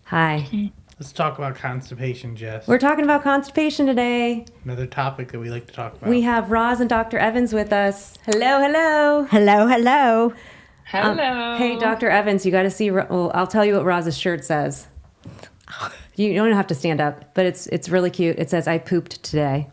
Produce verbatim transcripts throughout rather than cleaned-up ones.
Hi. Let's talk about constipation, Jess. We're talking about constipation today. Another topic that we like to talk about. We have Roz and Doctor Evans with us. Hello, hello. Hello, hello. Hello. Um, hey, Doctor Evans, you got to see. Well, I'll tell you what Roz's shirt says. You don't have to stand up, but it's it's really cute. It says, "I pooped today."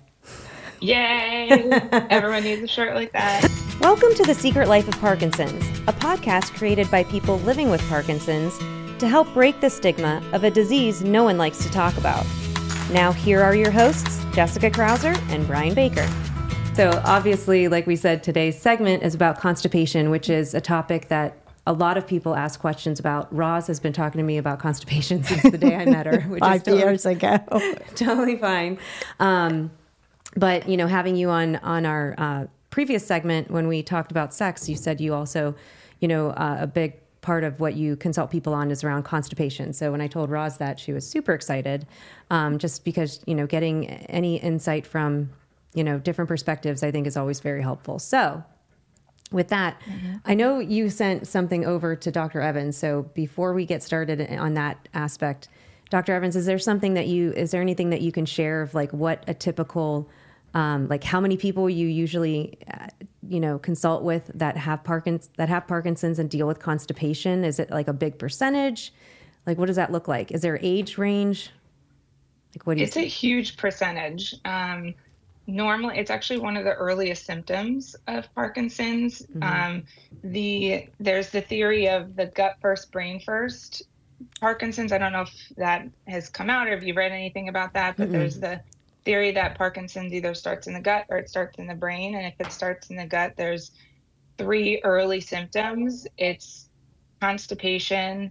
Yay! Everyone needs a shirt like that. Welcome to The Secret Life of Parkinson's, a podcast created by people living with Parkinson's to help break the stigma of a disease no one likes to talk about. Now, here are your hosts, Jessica Krauser and Brian Baker. So obviously, like we said, today's segment is about constipation, which is a topic that a lot of people ask questions about. Roz has been talking to me about constipation since the day I met her, which Five is totally, years ago. totally fine. Um, but, you know, having you on, on our uh, previous segment when we talked about sex, you said you also, you know, uh, a big part of what you consult people on is around constipation. So when I told Roz that, she was super excited, um, just because, you know, getting any insight from, you know, different perspectives, I think is always very helpful. So with that, mm-hmm. I know you sent something over to Doctor Evans. So before we get started on that aspect, Doctor Evans, is there something that you, is there anything that you can share of like what a typical, um, like how many people you usually, uh, you know, consult with that have Parkinson's, that have Parkinson's and deal with constipation? Is it like a big percentage? Like, what does that look like? Is there age range? Like, what do you It's think? a huge percentage. Um, normally, it's actually one of the earliest symptoms of Parkinson's. Mm-hmm. Um, the there's the theory of the gut first, brain first Parkinson's. I don't know if that has come out or if you've read anything about that, but mm-hmm. there's the theory that Parkinson's either starts in the gut or it starts in the brain. And if it starts in the gut, there's three early symptoms. It's constipation,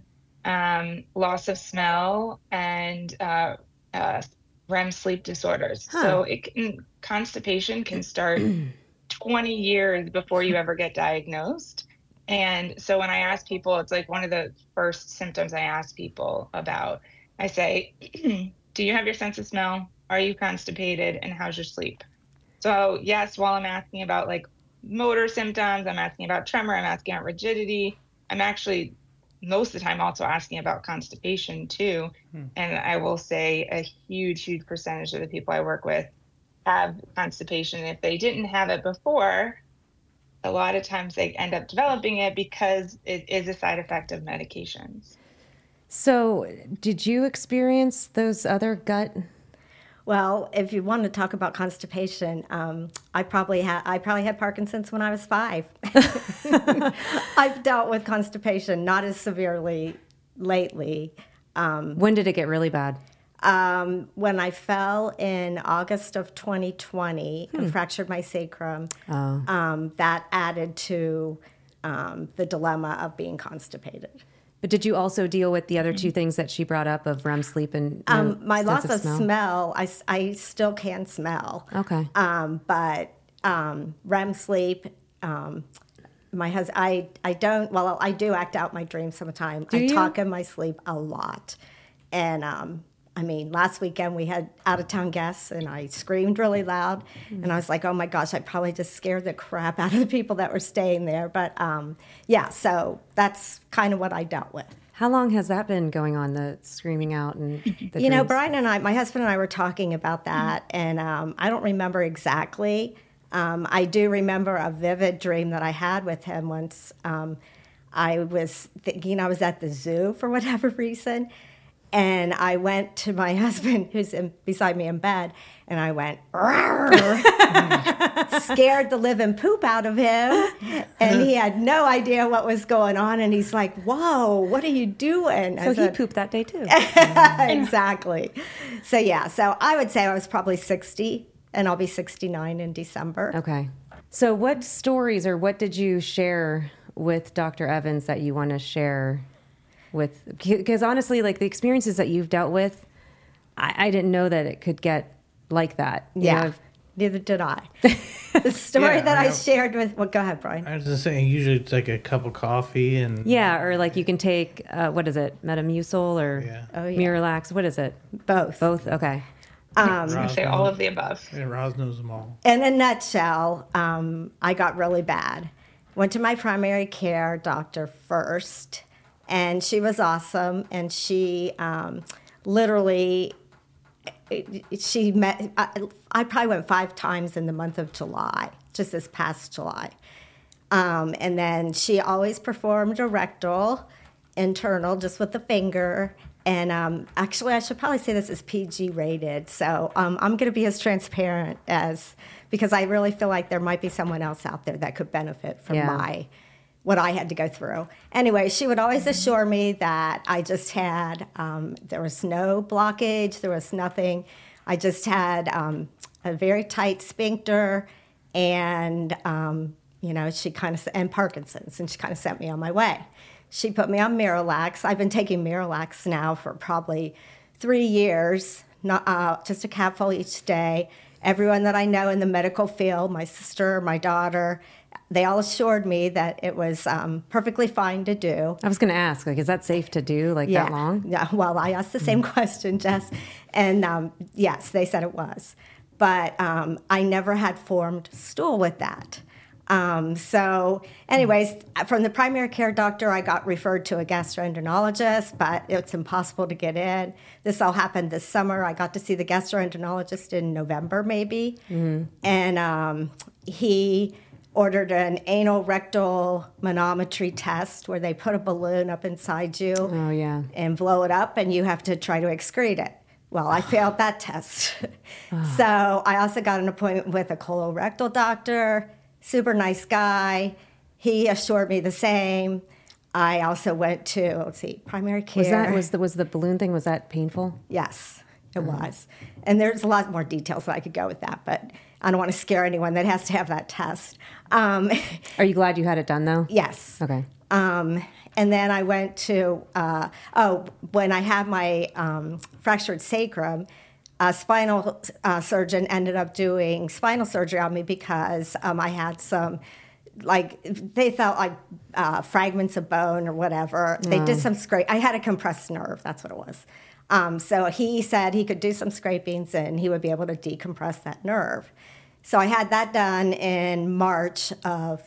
um, loss of smell, and uh, uh, R E M sleep disorders. Huh. So it can, constipation can start twenty years before you ever get diagnosed. And so when I ask people, it's like one of the first symptoms I ask people about. I say, do you have your sense of smell? Are you constipated? And how's your sleep? So yes, while I'm asking about like motor symptoms, I'm asking about tremor, I'm asking about rigidity. I'm actually most of the time also asking about constipation too. Hmm. And I will say a huge, huge percentage of the people I work with have constipation. If they didn't have it before, a lot of times they end up developing it because it is a side effect of medications. So did you experience those other gut? Well, if you want to talk about constipation, um, I probably had I probably had Parkinson's when I was five. I've dealt with constipation, not as severely lately. Um, when did it get really bad? Um, when I fell in August of twenty twenty hmm. and fractured my sacrum, oh. um, that added to um, the dilemma of being constipated. But did you also deal with the other two things that she brought up of R E M sleep and no um, my loss of, of smell? smell? I, I still can smell. Okay. Um, but um, R E M sleep, um, my husband, I, I don't, well, I do act out my dreams sometimes. Do I you? talk in my sleep a lot. And um, I mean, last weekend we had out-of-town guests, and I screamed really loud. Mm. And I was like, oh, my gosh, I probably just scared the crap out of the people that were staying there. But, um, yeah, so that's kind of what I dealt with. How long has that been going on, the screaming out and the You dreams? know, Brian and I, my husband and I were talking about that, mm. and um, I don't remember exactly. Um, I do remember a vivid dream that I had with him once. Um, I was thinking I was at the zoo for whatever reason. And I went to my husband, who's in, beside me in bed, and I went, scared the living poop out of him. And he had no idea what was going on. And he's like, whoa, what are you doing? So I he said, pooped that day, too. Exactly. So, yeah, so I would say I was probably sixty, and I'll be sixty-nine in December. Okay. So what stories or what did you share with Doctor Evans that you want to share with, because honestly, like the experiences that you've dealt with, I, I didn't know that it could get like that. You yeah, know? Neither did I. The story yeah, that I, I shared with, well, go ahead, Brian. I was just saying, usually it's like a cup of coffee and... Yeah, or like you can take, uh, what is it, Metamucil or yeah. oh, yeah. Miralax, what is it? Both. Both, okay. Um, I was going to say all of the above. Yeah, Roz knows them all. In a nutshell, um, I got really bad. Went to my primary care doctor first. and she was awesome. And she um, literally, she met, I, I probably went five times in the month of July, just this past July. Um, and then she always performed a rectal, internal, just with the finger. And um, actually, I should probably say this is P G rated. So um, I'm going to be as transparent as, because I really feel like there might be someone else out there that could benefit from Yeah. my, what I had to go through. Anyway, she would always assure me that I just had, um, there was no blockage, there was nothing. I just had um, a very tight sphincter, and, um, you know, she kind of, and Parkinson's, and she kind of sent me on my way. She put me on Miralax. I've been taking Miralax now for probably three years, not, uh, just a capful each day. Everyone that I know in the medical field, my sister, my daughter, they all assured me that it was um, perfectly fine to do. I was going to ask, like, is that safe to do, like, Yeah. that long? Yeah. Well, I asked the same question, Jess, and um, yes, they said it was. But um, I never had formed stool with that. Um, so anyways, from the primary care doctor, I got referred to a gastroenterologist, but it's impossible to get in. This all happened this summer. I got to see the gastroenterologist in November, maybe. Mm-hmm. And um, he ordered an anal rectal manometry test where they put a balloon up inside you Oh, yeah. and blow it up, and you have to try to excrete it. Well, I failed that test. So I also got an appointment with a colorectal doctor. Super nice guy. He assured me the same. I also went to, let's see, primary care. Was that, was the, was the balloon thing, was that painful? Yes, it was. And there's a lot more details that I could go with that, but I don't want to scare anyone that has to have that test. Um, Are you glad you had it done, though? yes. Okay. Um, and then I went to, uh, oh, when I had my um, fractured sacrum, a spinal uh, surgeon ended up doing spinal surgery on me because um, I had some, like, they felt like uh, fragments of bone or whatever. They did some scrape. I had a compressed nerve. That's what it was. Um, so he said he could do some scrapings and he would be able to decompress that nerve. So I had that done in March of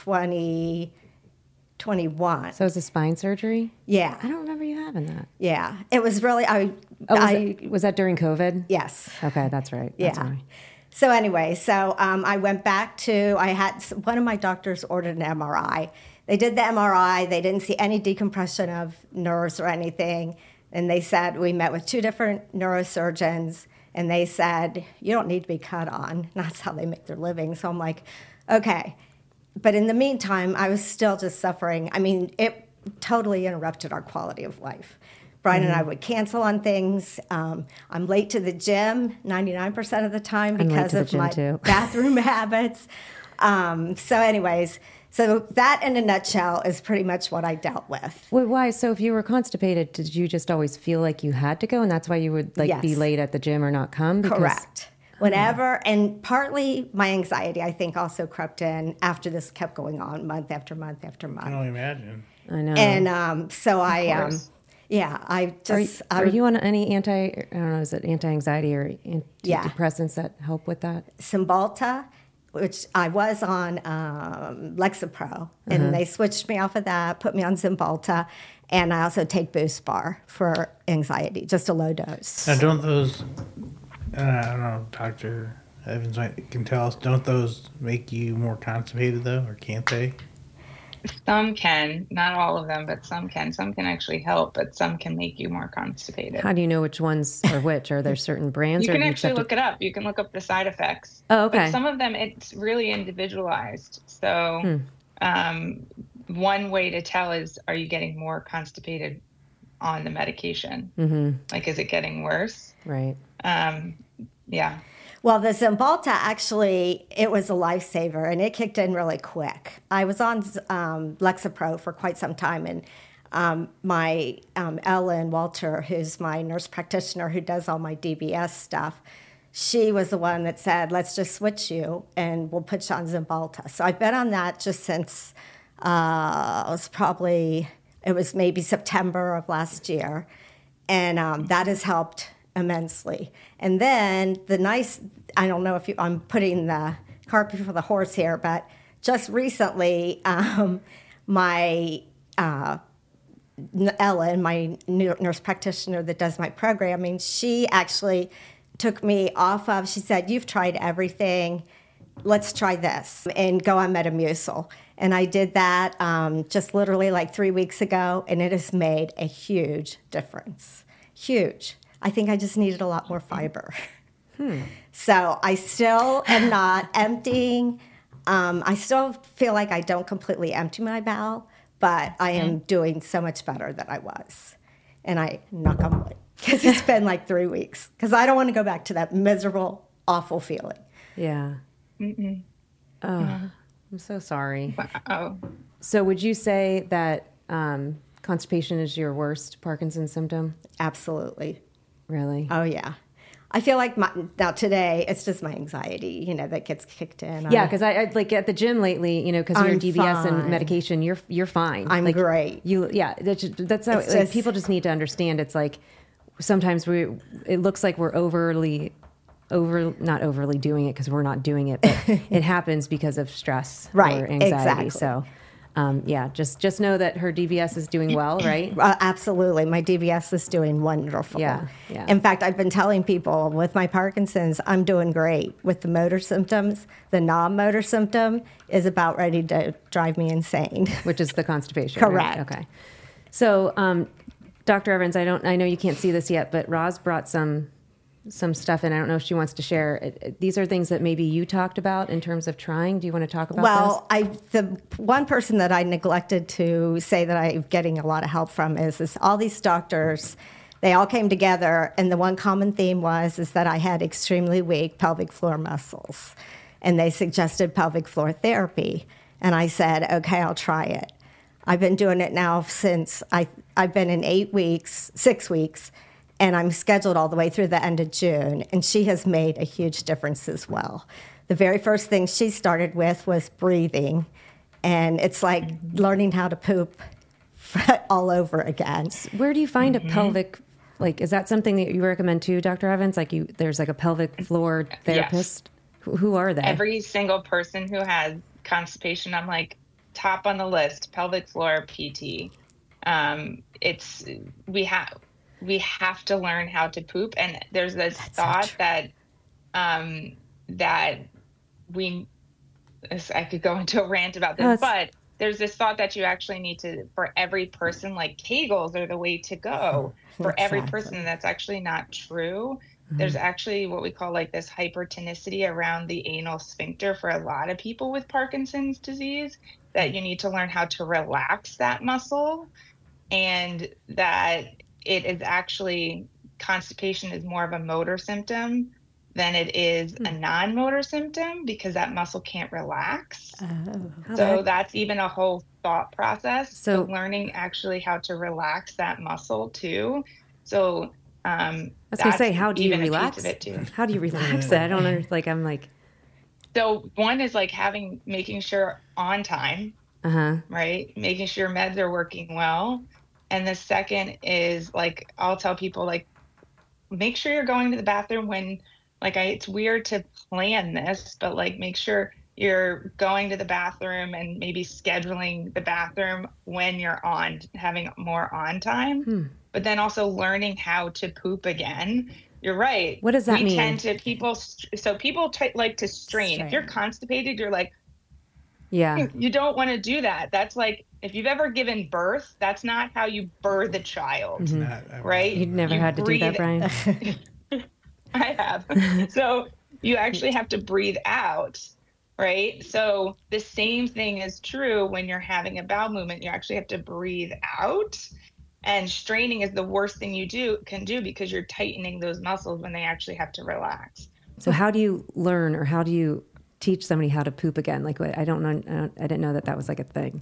twenty twenty-one. So it was a spine surgery? Yeah. I don't remember you having that. Yeah. It was really, I, Oh, was, I, it, was that during COVID? yes. Okay, that's right. That's Yeah. right. So anyway, so um, I went back to, I had, one of my doctors ordered an M R I. They did the M R I. They didn't see any decompression of nerves or anything. And they said, we met with two different neurosurgeons, and they said, you don't need to be cut on. And that's how they make their living. So I'm like, okay. But in the meantime, I was still just suffering. I mean, it totally interrupted our quality of life. Brian mm-hmm. and I would cancel on things. Um, I'm late to the gym ninety-nine percent of the time because of my too. bathroom habits. Um, so anyways, so that in a nutshell is pretty much what I dealt with. Wait, why? So if you were constipated, did you just always feel like you had to go, and that's why you would like yes. be late at the gym or not come? Because... Correct. Whenever, and partly my anxiety, I think, also crept in after this kept going on month after month after month. I can only imagine. I know. And um, so I, um, yeah, I just. Are, you, are you on any anti, I don't know, is it anti-anxiety or antidepressants yeah. that help with that? Cymbalta, which I was on um, Lexapro, and uh-huh. they switched me off of that, put me on Cymbalta, and I also take Boost Bar for anxiety, just a low dose. Now, don't those, uh, I don't know, Doctor Evans might, can tell us, don't those make you more constipated, though, or can't they? Some can, not all of them, but some can. Some can actually help, but some can make you more constipated. How do you know which ones are which? Are there certain brands? You or can do you actually have look to... it up. You can look up the side effects. Oh, okay. But some of them, it's really individualized. So hmm. um, one way to tell is, are you getting more constipated on the medication? Mm-hmm. Like, is it getting worse? Right. Um, yeah. Well, the Cymbalta, actually, it was a lifesaver, and it kicked in really quick. I was on um, Lexapro for quite some time, and um, my um, Ellen Walter, who's my nurse practitioner who does all my D B S stuff, she was the one that said, let's just switch you, and we'll put you on Cymbalta. So I've been on that just since uh, it was probably, it was maybe September of last year, and um, that has helped immensely. And then the nice, I don't know if you, I'm putting the cart before the horse here, but just recently, um, my uh, Ellen, my nurse practitioner that does my programming, she actually took me off of, she said, you've tried everything, let's try this, and go on Metamucil. And I did that um, just literally like three weeks ago, and it has made a huge difference. Huge. I think I just needed a lot more fiber. Hmm. So I still am not emptying. Um, I still feel like I don't completely empty my bowel, but I am doing so much better than I was. And I knock on wood, because it's been like three weeks, because I don't want to go back to that miserable, awful feeling. Yeah. Mm-mm. Oh, yeah. I'm so sorry. Wow. So would you say that um, constipation is your worst Parkinson's symptom? Absolutely. Really? Oh, yeah. I feel like my, now today it's just my anxiety, you know, that gets kicked in. Yeah, because I, I like at the gym lately, you know, because you're I'm D B S fine. and medication, you're you're fine. I'm like, great. You yeah, that's, just, that's how It's like, just- people just need to understand. It's like sometimes we it looks like we're overly over not overly doing it because we're not doing it, but it happens because of stress Right, or anxiety. exactly. So. Um, yeah, just just know that her D B S is doing well, right? Uh, absolutely. My D B S is doing wonderful. Yeah, yeah. In fact, I've been telling people with my Parkinson's, I'm doing great with the motor symptoms. The non-motor symptom is about ready to drive me insane. Which is the constipation. Correct. Right? Okay. So, um, Doctor Evans, I don't, I know you can't see this yet, but Roz brought some some stuff in. I don't know if she wants to share. It, it, these are things that maybe you talked about in terms of trying. Do you want to talk about Well, I the one person that I neglected to say that I'm getting a lot of help from is, is all these doctors. They all came together, and the one common theme was is that I had extremely weak pelvic floor muscles, and they suggested pelvic floor therapy. And I said, okay, I'll try it. I've been doing it now since I I've been in eight weeks, six weeks. And I'm scheduled all the way through the end of June, and she has made a huge difference as well. The very first thing she started with was breathing, and it's like learning how to poop all over again. this? Where do you find a pelvic, like, is that something that you recommend too, Doctor Evans? Like, you, there's like a pelvic floor therapist? Yes. Who, who are they? Every single person who has constipation, I'm like, top on the list, pelvic floor P T. Um, it's, we have, we have to learn how to poop. And there's this That's thought so that, um, that we, I could go into a rant about this, Oh, it's- but there's this thought that you actually need to, for every person, like Kegels are the way to go for every Exactly. person. That's actually not true. There's actually what we call like this hypertonicity around the anal sphincter for a lot of people with Parkinson's disease, that you need to learn how to relax that muscle, and that it is actually, constipation is more of a motor symptom than it is a non-motor symptom, because that muscle can't relax. Oh. How the So heck- that's even a whole thought process. So- So learning actually how to relax that muscle too. So um, I was going to that's say, how do you even a piece relax? of it too. How do you relax it? I don't know. Like, I'm like, So one is like having, making sure on time, uh huh. right? Making sure meds are working well. And the second is like, I'll tell people like, make sure you're going to the bathroom when, like, I, it's weird to plan this, but like, make sure you're going to the bathroom and maybe scheduling the bathroom when you're on, having more on time, Hmm. but then also learning how to poop again. You're right. What does that we mean? tend to people, so people t- like to strain. If you're Strain. constipated, you're like, Yeah. you don't want to do that. That's like, if you've ever given birth, that's not how you birth a child, Mhm. Not- I've right? You'd never You had to do that, breathe- Brian. I have. So you actually have to breathe out, right? So the same thing is true when you're having a bowel movement. You actually have to breathe out. And straining is the worst thing you do can do, because you're tightening those muscles when they actually have to relax. So how do you learn, or how do you teach somebody how to poop again? Like, I don't know. I, don't, I didn't know that that was like a thing.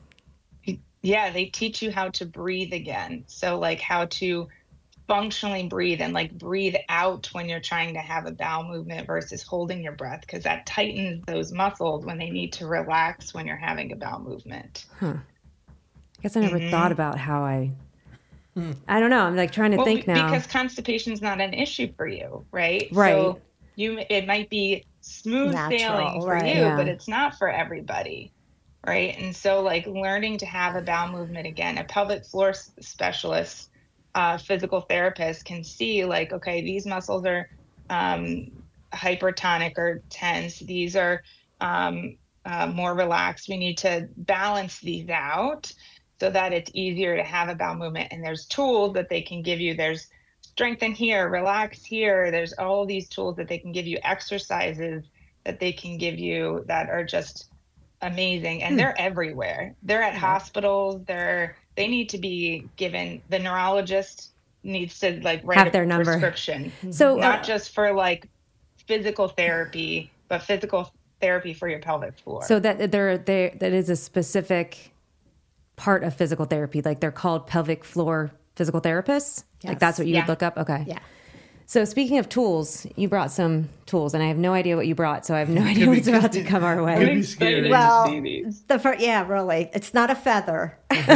Yeah, they teach you how to breathe again. So like how to functionally breathe, and like breathe out when you're trying to have a bowel movement versus holding your breath, because that tightens those muscles when they need to relax when you're having a bowel movement. Huh. I guess I never Mhm. thought about how I, I don't know. I'm like trying to Well, think be- now. because constipation is not an issue for you, right? Right. So you, it might be smooth Natural, sailing for right. you, Yeah. but it's not for everybody. right? And so, like, learning to have a bowel movement again, a pelvic floor s- specialist, uh, physical therapist can see, like, okay, these muscles are um, hypertonic or tense. These are um, uh, more relaxed. We need to balance these out so that it's easier to have a bowel movement. And there's tools that they can give you. There's strengthen here, relax here. There's all these tools that they can give you, exercises that they can give you that are just amazing. And they're everywhere. They're at hospitals. They're they need to be given, the neurologist needs to like write Have a their number. prescription, So, not uh, just for like physical therapy, but physical therapy for your pelvic floor. So that there, there, that is a specific part of physical therapy. Like they're called pelvic floor physical therapists. Like Yes. that's what you Yeah. would look up. Okay. Yeah. So speaking of tools, you brought some tools, and I have no idea what you brought, so I have no idea Could be- what's about to come our could way. be excited scary. to Well, see these. the first, yeah, really, it's not a feather.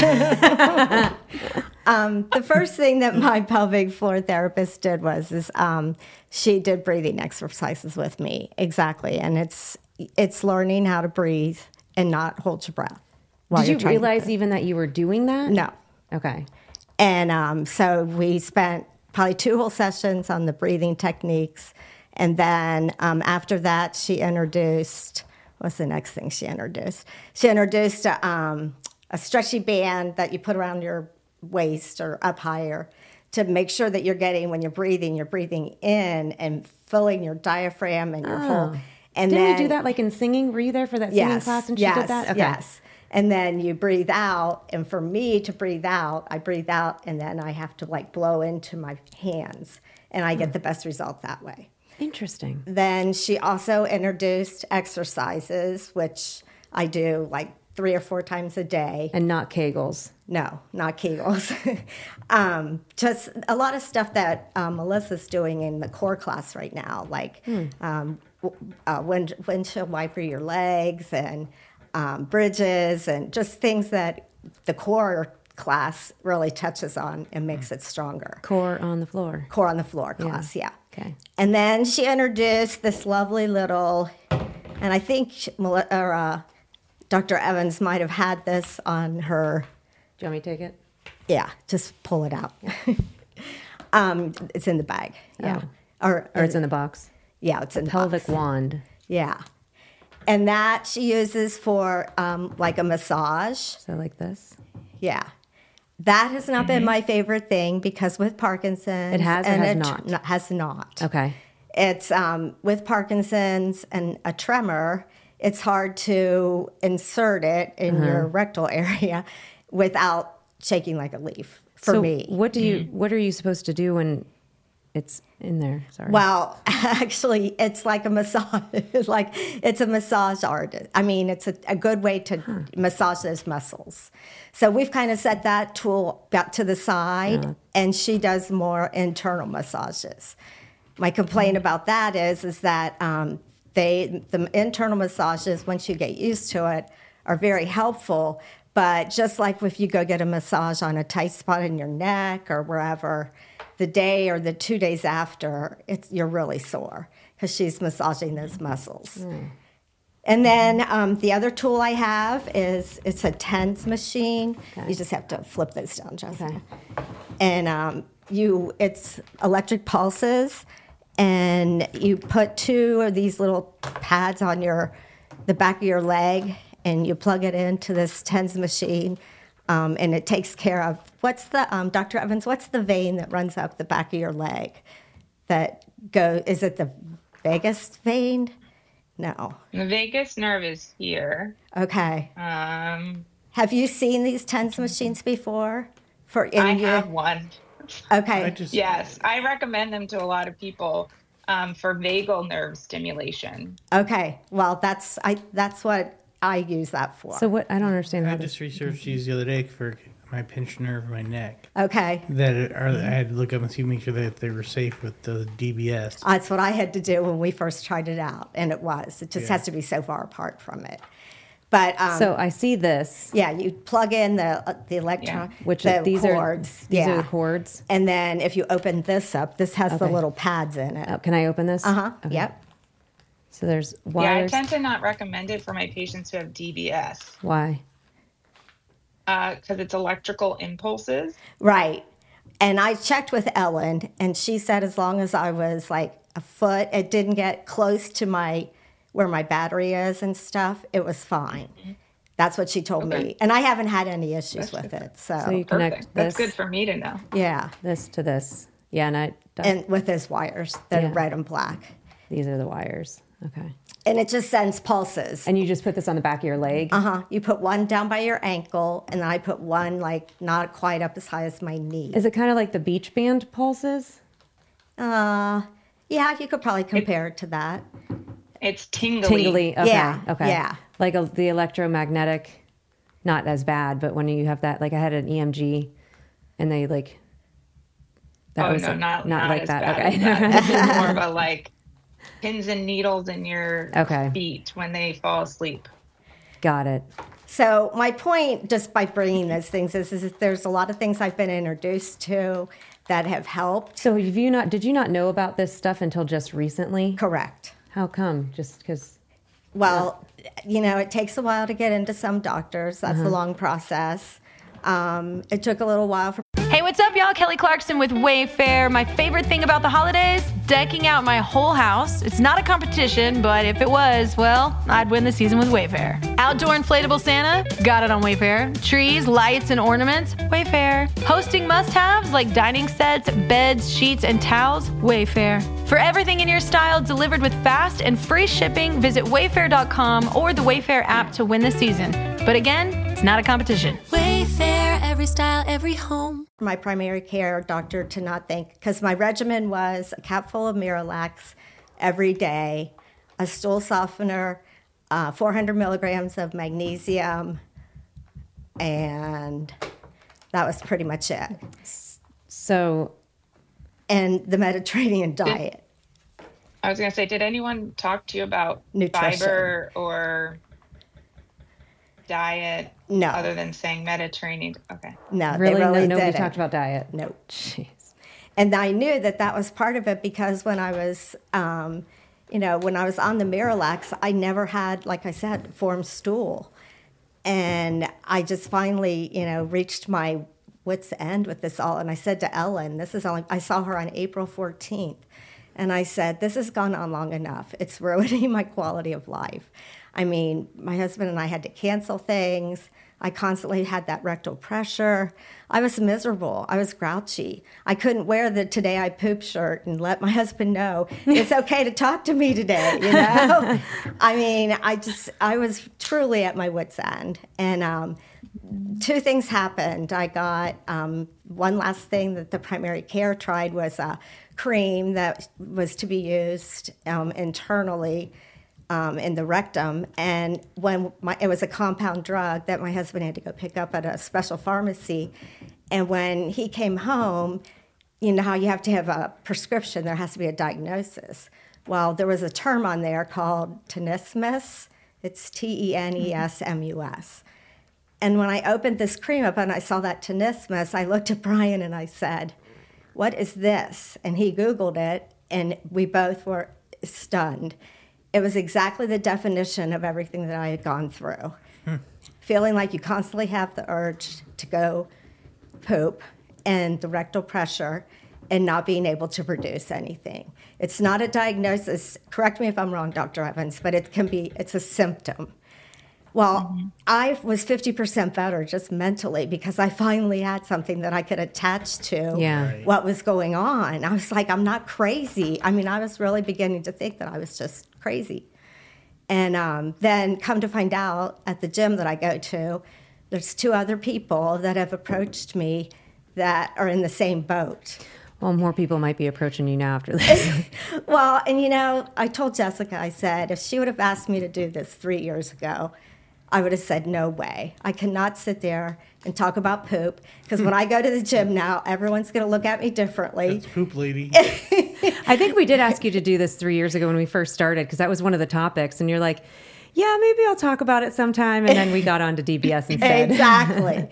um, the first thing that my pelvic floor therapist did was is um, she did breathing exercises with me, exactly, and it's it's learning how to breathe and not hold your breath. while Did you're you trying to realize breathe. even that you were doing that? No. Okay. And um, so we spent probably two whole sessions on the breathing techniques. And then um, after that, she introduced, what's the next thing she introduced? She introduced a, um, a stretchy band that you put around your waist or up higher to make sure that you're getting, when you're breathing, you're breathing in and filling your diaphragm and your whole. And Didn't then, we do that like in singing? Were you there for that singing yes, class and she yes, did that? Okay. Yes. And then you breathe out. And for me to breathe out, I breathe out and then I have to like blow into my hands. And I get the best result that way. Interesting. Then she also introduced exercises, which I do like three or four times a day. And not Kegels. No, not Kegels. um, just a lot of stuff that um, Melissa's doing in the core class right now, like um, w- uh, wind, windshield wiper your legs and um, bridges and just things that the core class really touches on and makes it stronger. Core on the floor. Core on the floor class, yeah. Okay. And then she introduced this lovely little, and I think she- Mel- or, uh, Doctor Evans might have had this on her. Do you want me to take it? Yeah, just pull it out. um, it's in the bag. Yeah, or Or it's in the box? yeah, it's in the Pelvic box. wand. Yeah, and that she uses for um, like a massage. So like this? Yeah. That has not been my favorite thing because with Parkinson's. It has or and has it not? n- has not. Okay. It's um, with Parkinson's and a tremor, it's hard to insert it in Uh-huh. your rectal area without shaking like a leaf for so me. What do you what are you supposed to do when it's in there? Sorry. Well, actually, it's like a massage. It's like it's a massage art. I mean, it's a, a good way to massage those muscles. So we've kind of set that tool back to the side, Yeah. and she does more internal massages. My complaint about that is, is that um, they the internal massages, once you get used to it, are very helpful. But just like if you go get a massage on a tight spot in your neck or wherever, the day or the two days after, it's you're really sore because she's massaging those muscles. Mm. And then um, the other tool I have is it's a TENS machine. Okay. You just have to flip those down, Jessica. Okay. And um, you, it's electric pulses, and you put two of these little pads on your the back of your leg, and you plug it into this TENS machine, um, and it takes care of what's the um, Doctor Evans? What's the vein that runs up the back of your leg? That go is it the vagus vein? No. The vagus nerve is here. Okay. Um, Have you seen these TENS machines before? For in I your have one. okay. I just Yes, I recommend them to a lot of people um, for vagal nerve stimulation. Okay. Well, that's I that's what I use that for. So what? I don't understand I how this. just researched these the other day for my pinched nerve in my neck. okay. That it, are, I had to look up and see, make sure that they were safe with the D B S. That's what I had to do when we first tried it out, and it was. It just Yeah. has to be so far apart from it. But um, So I see this, yeah, you plug in the uh, the electron, which the these cords, are these yeah. are the cords. And then if you open this up, this has the Okay. little pads in it. Oh, can I open this? Uh huh. Okay. Yep. So there's Yeah, I wires. tend to not recommend it for my patients who have D B S Why? because uh, it's electrical impulses. Right. And I checked with Ellen, and she said as long as I was like a foot, it didn't get close to my where my battery is and stuff, it was fine. That's what she told Okay. me. And I haven't had any issues That's with good. it. So, So you connect Perfect. this, That's good for me to know. yeah. this to this. Yeah, and I. And with those wires that Yeah. are red and black. These are the wires. Okay. And it just sends pulses. And you just put this on the back of your leg. Uh huh. You put one down by your ankle, and then I put one like not quite up as high as my knee. Is it kind of like the beach band pulses? Uh, yeah, you could probably compare it to that. It's tingly. Tingly. Okay. Yeah, Okay. yeah. Like a, the electromagnetic, not as bad, but when you have that, like I had an E M G, and they like. That oh was no, like- not not like as that. bad Okay. as that. This is more of a like pins and needles in your Okay. feet when they fall asleep. Got it. So my point, just by bringing those things, is, is that there's a lot of things I've been introduced to that have helped. So have you not? Did you not know about this stuff until just recently? Correct. How come? Just because? Well, you know, it takes a while to get into some doctors. That's a long process. Um, it took a little while for. Hey, what's up, y'all? Kelly Clarkson with Wayfair. My favorite thing about the holidays? Decking out my whole house. It's not a competition, but if it was, well, I'd win the season with Wayfair. Outdoor inflatable Santa? Got it on Wayfair. Trees, lights, and ornaments? Wayfair. Hosting must-haves like dining sets, beds, sheets, and towels? Wayfair. For everything in your style delivered with fast and free shipping, visit wayfair dot com or the Wayfair app to win the season. But again, it's not a competition. Wayfair, every style, every home. My primary care doctor to not think, because my regimen was a capful of Miralax every day, a stool softener, uh, four hundred milligrams of magnesium, and that was pretty much it. So And the Mediterranean diet. I was gonna say, did anyone talk to you about Nutrition. fiber or diet No. other than saying Mediterranean? Okay. No, really, they really no, nobody didn't. talked about diet. Nope. Jeez. And I knew that that was part of it because when I was, um, you know, when I was on the Miralax, I never had, like I said, formed stool. And I just finally, you know, reached my wit's end with this all. And I said to Ellen, this is only, I saw her on April fourteenth. And I said, this has gone on long enough. It's ruining my quality of life. I mean, my husband and I had to cancel things. I constantly had that rectal pressure. I was miserable. I was grouchy. I couldn't wear the Today I Poop shirt and let my husband know it's okay to talk to me today, you know? I mean, I just, I was truly at my wit's end. And um, two things happened. I got um, one last thing that the primary care tried was a cream that was to be used um, internally um, in the rectum. And when my, it was a compound drug that my husband had to go pick up at a special pharmacy. And when he came home, you know how you have to have a prescription, there has to be a diagnosis. Well, there was a term on there called tenesmus. It's T E N E S M U S. And when I opened this cream up and I saw that tenesmus, I looked at Brian and I said, what is this? And he Googled it, and we both were stunned. It was exactly the definition of everything that I had gone through. Hmm. Feeling like you constantly have the urge to go poop and the rectal pressure and not being able to produce anything. It's not a diagnosis. Correct me if I'm wrong, Doctor Evans, but it can be, it's a symptom. Well, mm-hmm. I was fifty percent better just mentally because I finally had something that I could attach to yeah. Right. what was going on. I was like, I'm not crazy. I mean, I was really beginning to think that I was just crazy. And um, then come to find out at the gym that I go to, there's two other people that have approached me that are in the same boat. Well, more people might be approaching you now after this. Well, and you know, I told Jessica, I said, if she would have asked me to do this three years ago, I would have said, no way. I cannot sit there and talk about poop because when I go to the gym now, everyone's going to look at me differently. That's poop lady. I think we did ask you to do this three years ago when we first started because that was one of the topics. And you're like, yeah, maybe I'll talk about it sometime. And then we got on to D B S instead. Exactly.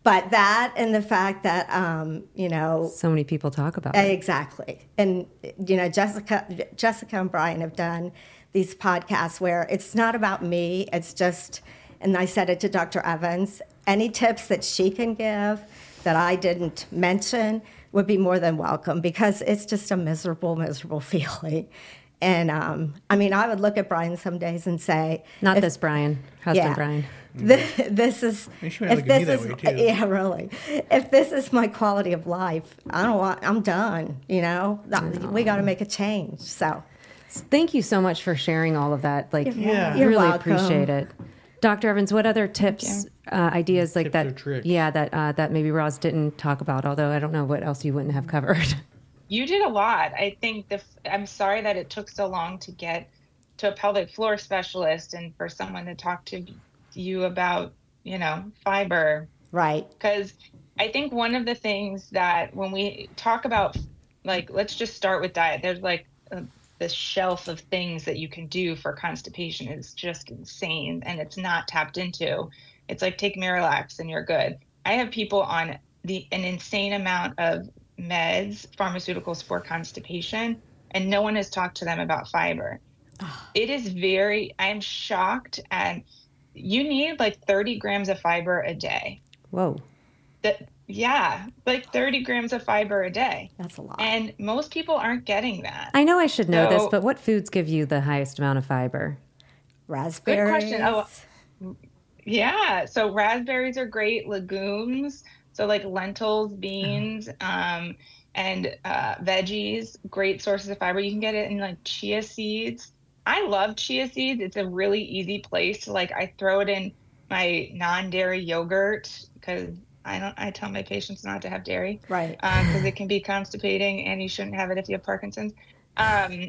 but that and the fact that, um, you know, So many people talk about it. exactly. And, you know, Jessica, Jessica and Brian have done these podcasts where it's not about me. It's just, and I said it to Doctor Evans, any tips that she can give that I didn't mention would be more than welcome, because it's just a miserable, miserable feeling. And, um, I mean, I would look at Brian some days and say... Not if- this Brian, husband Yeah. Brian. This, this is You should have if looked at me this that is way, too. yeah, really. If this is my quality of life, I don't want. I'm done. You know, we got to make a change. So Thank you so much for sharing all of that. Like, Yeah. You're really welcome. appreciate it. Doctor Evans, what other tips, uh, ideas like Tips that? or tricks? Yeah, that uh, that maybe Roz didn't talk about. Although I don't know what else you wouldn't have covered. You did a lot. I think the. I'm sorry that it took so long to get to a pelvic floor specialist and for someone to talk to you about, you know, fiber. right, Because I think one of the things that when we talk about, like, let's just start with diet. There's like a, this shelf of things that you can do for constipation is just insane, and it's not tapped into. It's like take Miralax and you're good. I have people on the an insane amount of meds, pharmaceuticals for constipation, and no one has talked to them about fiber. It is very, I'm shocked at, you need like thirty grams of fiber a day. Whoa. That, yeah, like thirty grams of fiber a day. that's a lot. And most people aren't getting that. I know I should know this, So- but what foods give you the highest amount of fiber? Raspberries. question. Oh, Yeah, so raspberries are great, legumes, so like lentils, beans, um, and uh, veggies, great sources of fiber. You can get it in like chia seeds. I love chia seeds. It's a really easy place to like, I throw it in my non-dairy yogurt because I don't, I tell my patients not to have dairy. Right. Because it can be constipating and you shouldn't have it if you have Parkinson's. Um,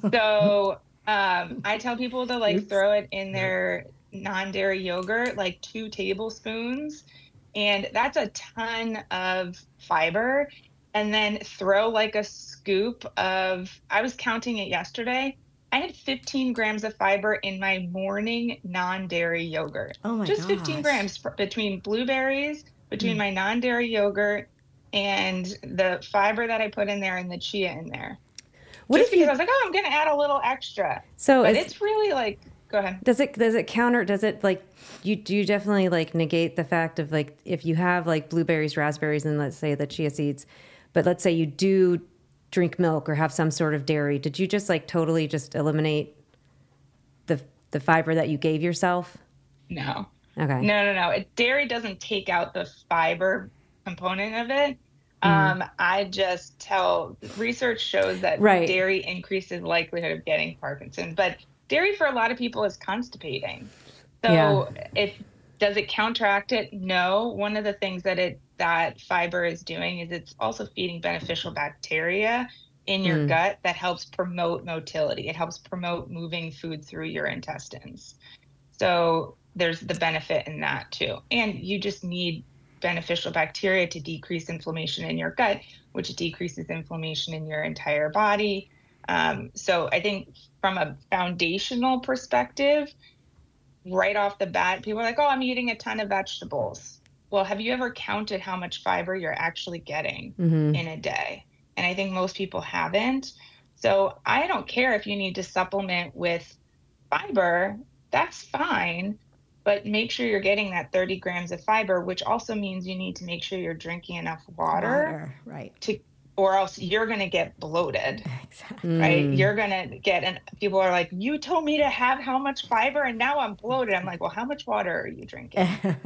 so um, I tell people to like throw it in their non-dairy yogurt, like two tablespoons. And that's a ton of fiber. And then throw like a scoop of, I was counting it yesterday. I had fifteen grams of fiber in my morning non-dairy yogurt. Oh my Just fifteen gosh. grams for, between blueberries, between my non-dairy yogurt, and the fiber that I put in there and the chia in there. What Just if you? because I was like, oh, I'm going to add a little extra. So But is, it's really like, go ahead. does it does it counter? Does it like you do you definitely like negate the fact of like if you have like blueberries, raspberries, and let's say the chia seeds, but let's say you do drink milk or have some sort of dairy, did you just like totally just eliminate the the fiber that you gave yourself? No. Okay. No, no, no. It, dairy doesn't take out the fiber component of it. Mm-hmm. Um, I just tell research shows that Right. dairy increases likelihood of getting Parkinson's, but dairy for a lot of people is constipating. So if does it counteract it? No. One of the things that it that fiber is doing is it's also feeding beneficial bacteria in your Mm. gut that helps promote motility. It helps promote moving food through your intestines. So there's the benefit in that too. And you just need beneficial bacteria to decrease inflammation in your gut, which decreases inflammation in your entire body. Um, so I think from a foundational perspective, right off the bat, people are like, oh, I'm eating a ton of vegetables. Well, have you ever counted how much fiber you're actually getting Mm-hmm. in a day? And I think most people haven't. So I don't care if you need to supplement with fiber, that's fine. But make sure you're getting that thirty grams of fiber, which also means you need to make sure you're drinking enough water, Water, right. to, or else you're going to get bloated, Exactly. right? Mm. You're going to get, and people are like, you told me to have how much fiber and now I'm bloated. I'm like, well, how much water are you drinking?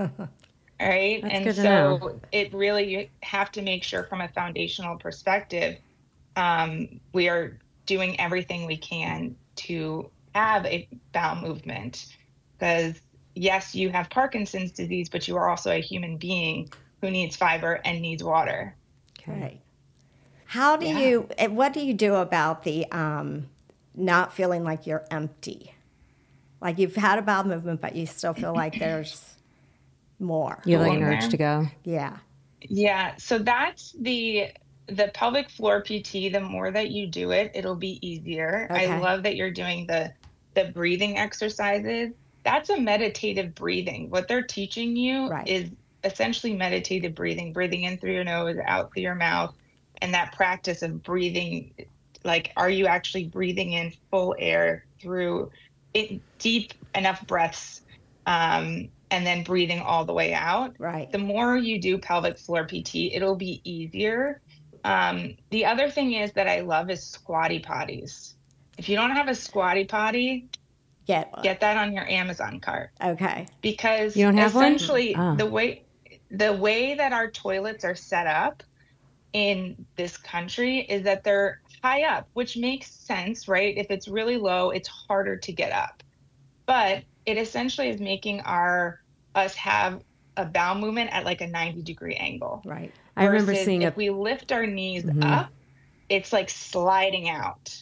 All right. That's and good to so know. it really, you have to make sure from a foundational perspective, um, we are doing everything we can to have a bowel movement. Because yes, you have Parkinson's disease, but you are also a human being who needs fiber and needs water. Right. How do Yeah. you, and what do you do about the um, not feeling like you're empty? Like you've had a bowel movement, but you still feel like there's more. You have like an Going urge there. to go. Yeah. Yeah, so that's the the pelvic floor P T. The more that you do it, it'll be easier. Okay. I love that you're doing the the breathing exercises. That's a meditative breathing. What they're teaching you Right. is essentially meditative breathing, breathing in through your nose, out through your mouth, and that practice of breathing, like, are you actually breathing in full air through it, deep enough breaths, um, and then breathing all the way out. Right. The more you do pelvic floor P T, it'll be easier. Um, the other thing is that I love is squatty potties. If you don't have a squatty potty, Get one. get that on your Amazon cart. Okay. Because You don't have one? essentially Oh. the way the way that our toilets are set up in this country is that they're high up, which makes sense, right? If it's really low, it's harder to get up. But it essentially is making our us have a bowel movement at like a ninety degree angle. Right. I remember Versus seeing if a we lift our knees Mhm. up, it's like sliding out.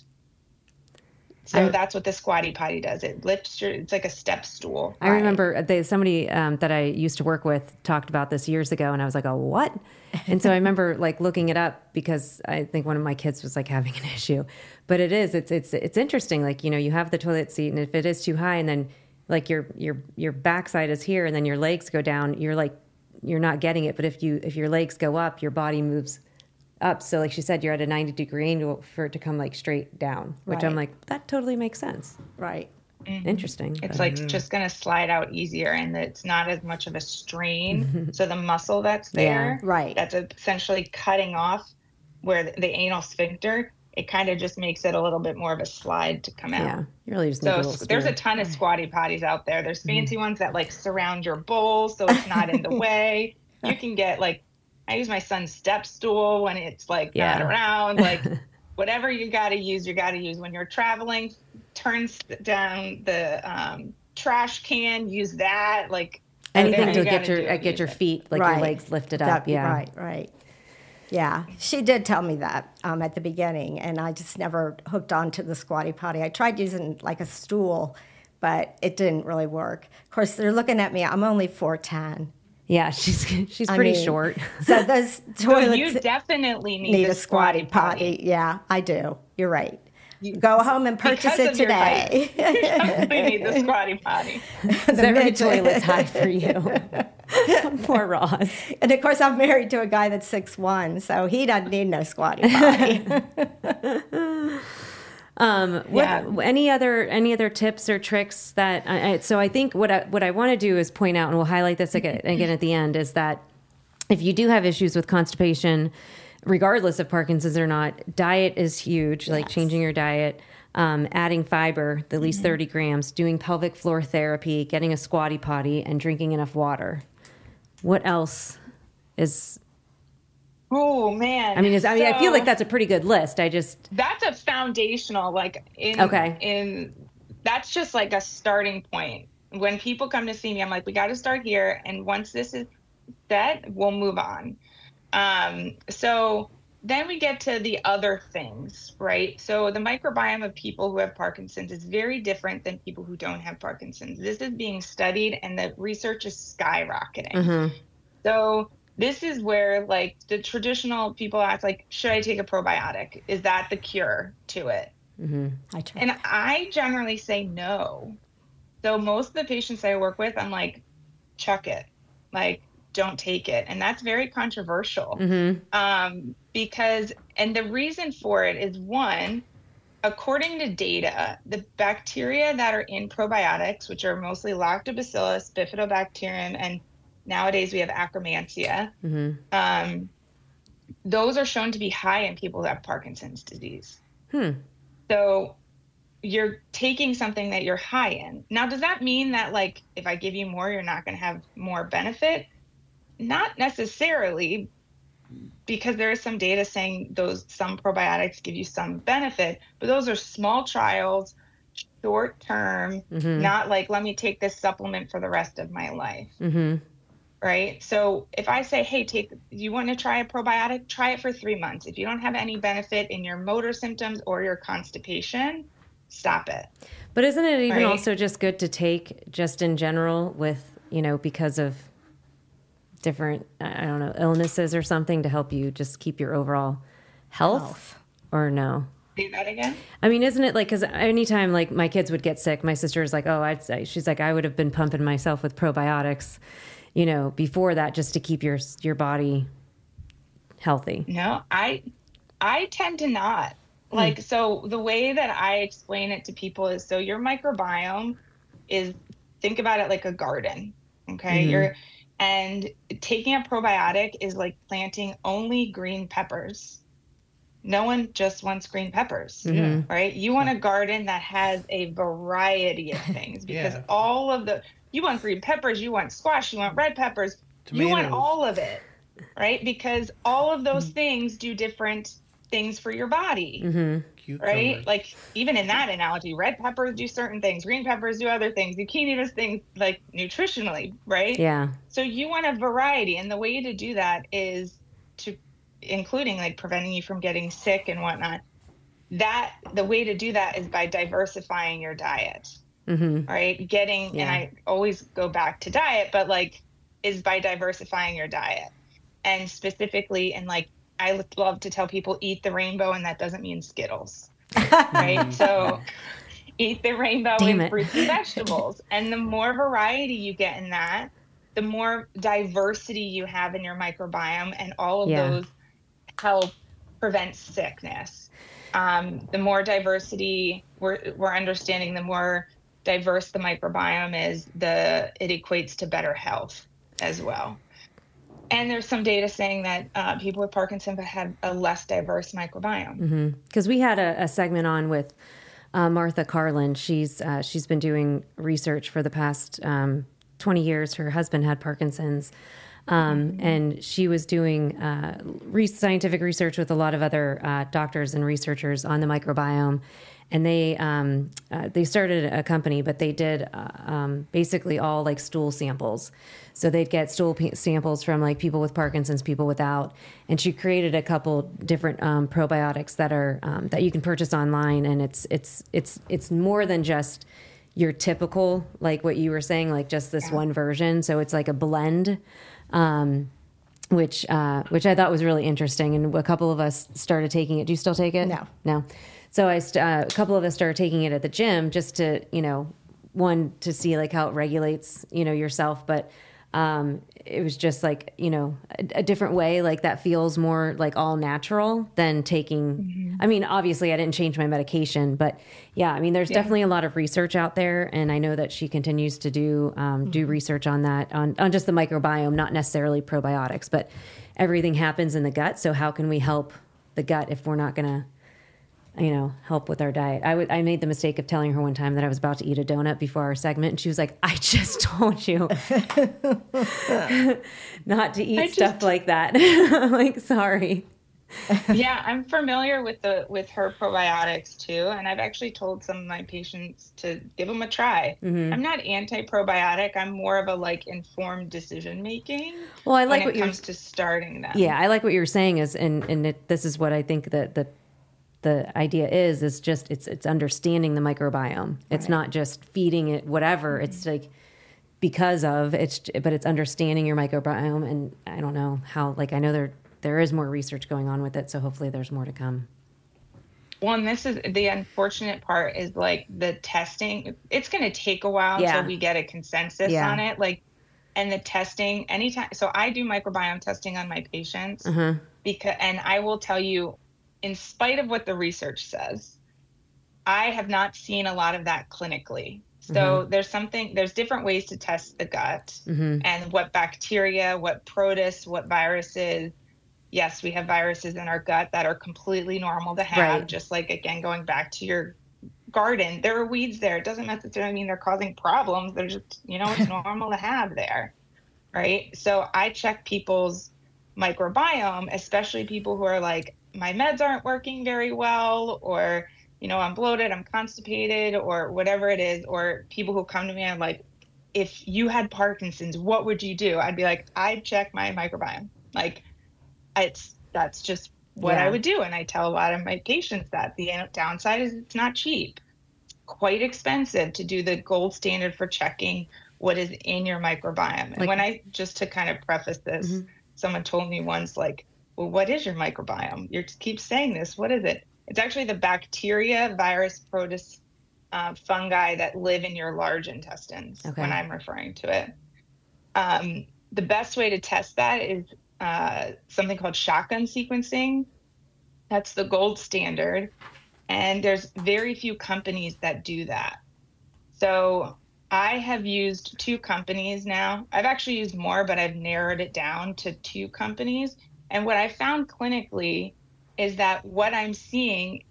So I- that's what the squatty potty does. It lifts your, it's like a step stool. I remember they, somebody um, that I used to work with talked about this years ago, and I was like, "Oh, what?" And so I remember like looking it up because I think one of my kids was like having an issue. But it is, it's it's it's interesting. Like, you know, you have the toilet seat, and if it is too high, and then like your your your backside is here, and then your legs go down, you're like you're not getting it. But if you if your legs go up, your body moves up. So like she said, you're at a ninety degree angle for it to come like straight down, which I'm Right. like, that totally makes sense. Right. Interesting. It's But- like just going to slide out easier, and it's not as much of a strain. So the muscle that's there, Yeah, right. that's essentially cutting off where the, the anal sphincter, it kind of just makes it a little bit more of a slide to come out. yeah, you really just need a So little s- there's a stool. ton of squatty potties out there. There's Mm-hmm. fancy ones that like surround your bowl so it's not in the way. You can get like, I use my son's step stool when it's like Yeah. not around. Like whatever you got to use, you got to use when you're traveling. Turn s- down the um, trash can. Use that. Like Anything whatever to you get gotta your do, uh, get use your it. feet, like Right. your legs lifted up. That- Yeah. Right, right. Yeah, she did tell me that um, at the beginning, and I just never hooked on to the squatty potty. I tried using like a stool, but it didn't really work. Of course, they're looking at me. I'm only four ten. Yeah, she's she's I pretty mean, short. So those So toilets you definitely need, need the a squatty potty. Yeah, I do. You're right. Go home and purchase Because it of your height. today. You definitely need the squatty potty. So every midget. toilet's high for you. Poor Ross. And of course, I'm married to a guy that's six one, so he doesn't need no squatty potty. Um, what, Yeah. Any other any other tips or tricks that? I, I, so I think what I, what I want to do is point out, and we'll highlight this again, again at the end, is that if you do have issues with constipation, regardless of Parkinson's or not, diet is huge. Like Yes. changing your diet, um, adding fiber, at least thirty grams, doing pelvic floor therapy, getting a squatty potty, and drinking enough water. What else is? Oh man. I mean, is, I mean, I feel So- like that's a pretty good list. I just That's a foundational, like in Okay. in that's just like a starting point. When people come to see me, I'm like, we got to start here, and once this is set, we'll move on. Um, so then we get to the other things, right? So the microbiome of people who have Parkinson's is very different than people who don't have Parkinson's. This is being studied, and the research is skyrocketing. mhm. So this is where like the traditional people ask like, should I take a probiotic? Is that the cure to it? I try. And I generally say no. So most of the patients I work with, I'm like, chuck it. Like, don't take it. And that's very controversial. Mhm. Um, because, and the reason for it is one, according to data, the bacteria that are in probiotics, which are mostly Lactobacillus, Bifidobacterium, and nowadays we have Akkermansia, Mhm. um, those are shown to be high in people who have Parkinson's disease. Hmm. So you're taking something that you're high in. Now, does that mean that like if I give you more, you're not going to have more benefit? Not necessarily, because there is some data saying those some probiotics give you some benefit, but those are small trials, short term, Mhm. not like let me take this supplement for the rest of my life. Mhm. Right. So if I say, hey, take, you want to try a probiotic, try it for three months. If you don't have any benefit in your motor symptoms or your constipation, stop it. But isn't it even Right. also just good to take just in general with, you know, because of different, I don't know, illnesses or something to help you just keep your overall health, Health. or no? Do that again. I mean, isn't it like, because anytime like my kids would get sick, my sister is like, oh, I'd say, she's like, I would have been pumping myself with probiotics you know, before that, just to keep your your body healthy? No, I I tend to not. Like, so the way that I explain it to people is, so your microbiome is, think about it like a garden, okay? Mm-hmm. You're, and taking a probiotic is like planting only green peppers. No one just wants green peppers, Mm-hmm. right? You want a garden that has a variety of things, because Yeah. all of the, you want green peppers, you want squash, you want red peppers, you want Tomatoes. all of it, right? Because all of those things do different things for your body, Mm-hmm. Cucumbers. right? Like, even in that analogy, red peppers do certain things, green peppers do other things, zucchini does things like nutritionally, right? Yeah. So you want a variety, and the way to do that is to, including like preventing you from getting sick and whatnot. That the way to do that is by diversifying your diet, Mm-hmm. right? Getting, Yeah. and I always go back to diet, but like, is by diversifying your diet, and specifically, and like, I love to tell people, eat the rainbow, and that doesn't mean Skittles, right? So eat the rainbow Damn in it. fruits and vegetables. And the more variety you get in that, the more diversity you have in your microbiome, and all of Yeah. those help prevent sickness. Um, the more diversity we're, we're understanding, the more diverse the microbiome is, the it equates to better health as well. And there's some data saying that uh, people with Parkinson's have a less diverse microbiome. Because we had a, a segment on with uh, Martha Carlin. She's uh, she's been doing research for the past um, twenty years. Her husband had Parkinson's, um, and she was doing uh, re- scientific research with a lot of other uh, doctors and researchers on the microbiome. And they um, uh, they started a company, but they did uh, um, basically all like stool samples. So they'd get stool p- samples from like people with Parkinson's, people without. And she created a couple different um, probiotics that are um, that you can purchase online, and it's it's it's it's more than just your typical, like what you were saying, like just this one version. So it's like a blend. Um, which uh, which I thought was really interesting, and a couple of us started taking it. Do you still take it? No. No. So I st- uh, a couple of us started taking it at the gym, just to, you know, one, to see like how it regulates, you know, yourself, but um, it was just like, you know, a, a different way, like that feels more like all natural than taking. Mm-hmm. I mean, obviously I didn't change my medication, but yeah, I mean, there's Yeah. definitely a lot of research out there, and I know that she continues to do um, do research on that, on on just the microbiome, not necessarily probiotics, but everything happens in the gut. So how can we help the gut if we're not going to, you know, help with our diet? I would, I made the mistake of telling her one time that I was about to eat a donut before our segment, and she was like, I just told you not to eat I stuff just- like that. I'm like, sorry. Yeah, I'm familiar with the with her probiotics too, and I've actually told some of my patients to give them a try. Mm-hmm. I'm not anti-probiotic. I'm more of a like informed decision making. Well, I like when what it you're comes to starting them. Yeah, I like what you're saying is, and and it, this is what I think that the the idea is is just it's it's understanding the microbiome. It's not just feeding it whatever. Mm-hmm. It's like because of it's, but it's understanding your microbiome. And I don't know how. Like I know there there is more research going on with it, so hopefully there's more to come. Well, and this is the unfortunate part is like the testing. It's going to take a while Yeah. until we get a consensus Yeah. on it. Like, and the testing anytime. So I do microbiome testing on my patients Uh-huh. because, and I will tell you, in spite of what the research says, I have not seen a lot of that clinically. So Mm-hmm. there's something, there's different ways to test the gut Mm-hmm. and what bacteria, what protists, what viruses. Yes, we have viruses in our gut that are completely normal to have, Right. just like, again, going back to your garden, there are weeds there. It doesn't necessarily mean they're causing problems. They're just, you know, it's normal to have there, right? So I check people's microbiome, especially people who are like, my meds aren't working very well, or, you know, I'm bloated, I'm constipated, or whatever it is, or people who come to me and like, if you had Parkinson's, what would you do? I'd be like, I'd check my microbiome. Like, it's that's just what Yeah. I would do. And I tell a lot of my patients that the downside is it's not cheap. It's quite expensive to do the gold standard for checking what is in your microbiome. And Like- when I, just to kind of preface this, Mhm. someone told me once, like, well, what is your microbiome? You keep saying this. What is it? It's actually the bacteria, virus, protists, uh, fungi that live in your large intestines Okay. when I'm referring to it. Um, the best way to test that is uh, something called shotgun sequencing. That's the gold standard. And there's very few companies that do that. So I have used two companies now. I've actually used more, but I've narrowed it down to two companies. And what I found clinically is that what I'm seeing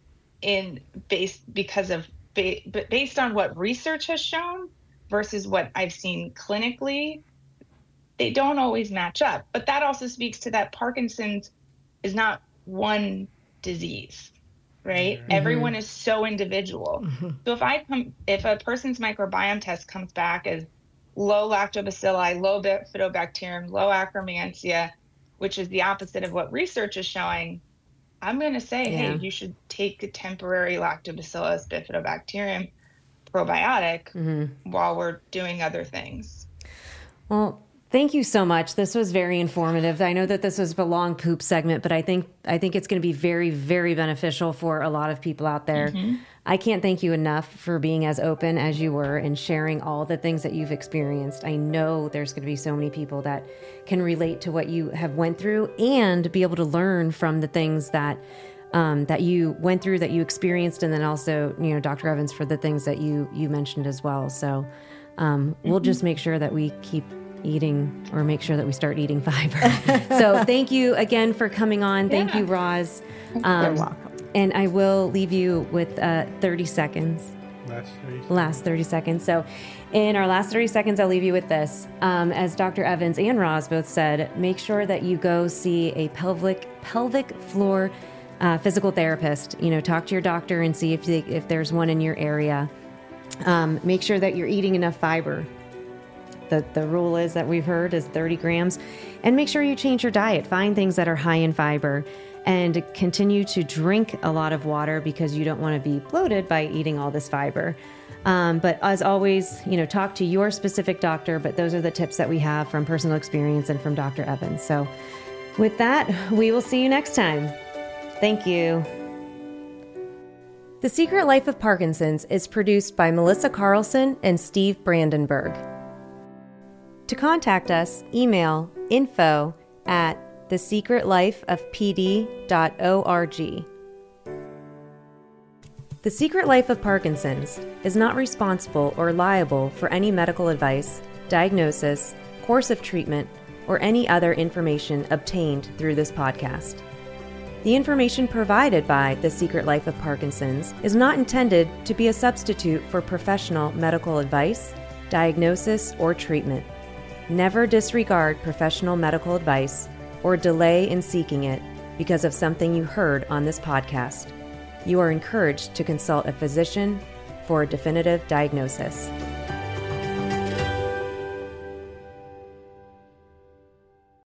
in based because of but based on what research has shown versus what I've seen clinically, they don't always match up. But that also speaks to that Parkinson's is not one disease, right? Mm-hmm. Everyone is so individual. Mm-hmm. So if I come, if a person's microbiome test comes back as low lactobacilli, low bifidobacterium, low Akkermansia, which is the opposite of what research is showing, I'm going to say, yeah. hey, you should take a temporary Lactobacillus bifidobacterium probiotic mm-hmm. while we're doing other things. Well, thank you so much. This was very informative. I know that this was a long poop segment, but I think I think it's going to be very, very beneficial for a lot of people out there. Mm-hmm. I can't thank you enough for being as open as you were and sharing all the things that you've experienced. I know there's going to be so many people that can relate to what you have went through and be able to learn from the things that um, that you went through, that you experienced, and then also, you know, Doctor Evans, for the things that you you mentioned as well. So um, mm-hmm. we'll just make sure that we keep eating, or make sure that we start eating fiber. So thank you again for coming on. Thank yeah. you, Roz. Um, You're welcome. And I will leave you with uh, thirty seconds. Last thirty seconds. Last thirty seconds. So in our last thirty seconds, I'll leave you with this. Um, as Doctor Evans and Roz both said, make sure that you go see a pelvic pelvic floor uh, physical therapist. You know, talk to your doctor and see if they, if there's one in your area. Um, make sure that you're eating enough fiber. The, the rule is that we've heard is thirty grams. And make sure you change your diet. Find things that are high in fiber. And continue to drink a lot of water, because you don't want to be bloated by eating all this fiber. Um, but as always, you know, talk to your specific doctor. But those are the tips that we have from personal experience and from Doctor Evans. So with that, we will see you next time. Thank you. The Secret Life of Parkinson's is produced by Melissa Carlson and Steve Brandenburg. To contact us, email info at the secret life of p d dot org. The Secret Life of Parkinson's is not responsible or liable for any medical advice, diagnosis, course of treatment, or any other information obtained through this podcast. The information provided by The Secret Life of Parkinson's is not intended to be a substitute for professional medical advice, diagnosis, or treatment. Never disregard professional medical advice or delay in seeking it because of something you heard on this podcast. You are encouraged to consult a physician for a definitive diagnosis.